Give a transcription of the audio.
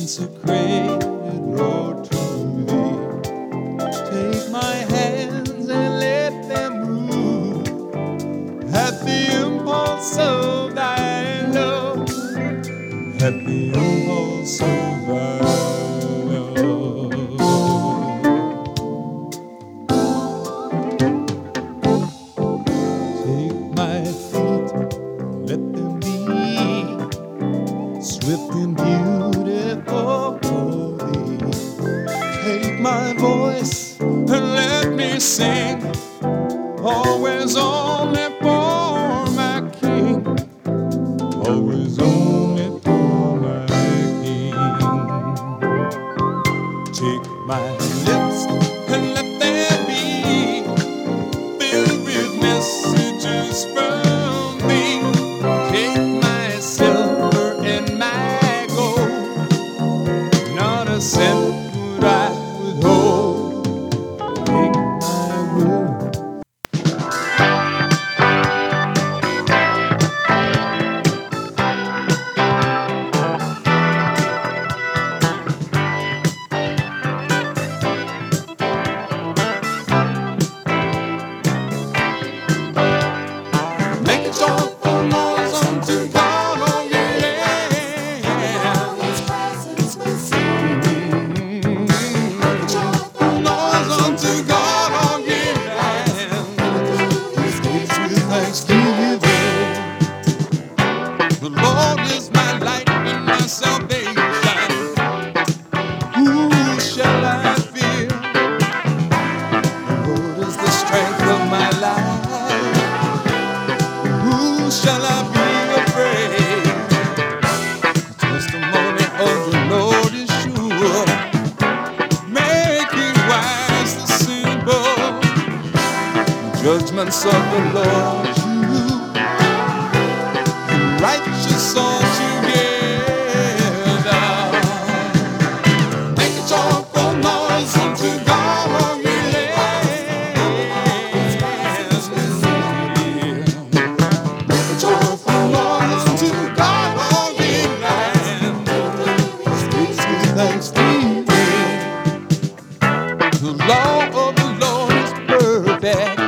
consecrated, Lord, to Thee. Take my hands and let them move at the impulse of Thy love, at the impulse of Thy love. Take my feet, let them be swift and beautiful for Thee. Take my voice and let me sing, always only for my King, always only for my King. Take my lips and let them be filled with messages from Thee. Take my silver and my gold, not a cent would I withhold. Take my will. Make a joyful noise unto God, all ye land. His presence we sing. Make a joyful noise unto God, all ye land. His gates with thanksgiving. The Lord is my light and my salvation. Who shall I fear? The Lord is the strength of my life. Who shall I be afraid? The testimony of the Lord is sure, making wise the simple. The judgments of the Lord are true, and righteous altogether. Make a joyful noise unto God, all ye lands. Make a joyful noise unto God, all ye lands. His gates with thanksgiving. The law of the Lord is perfect,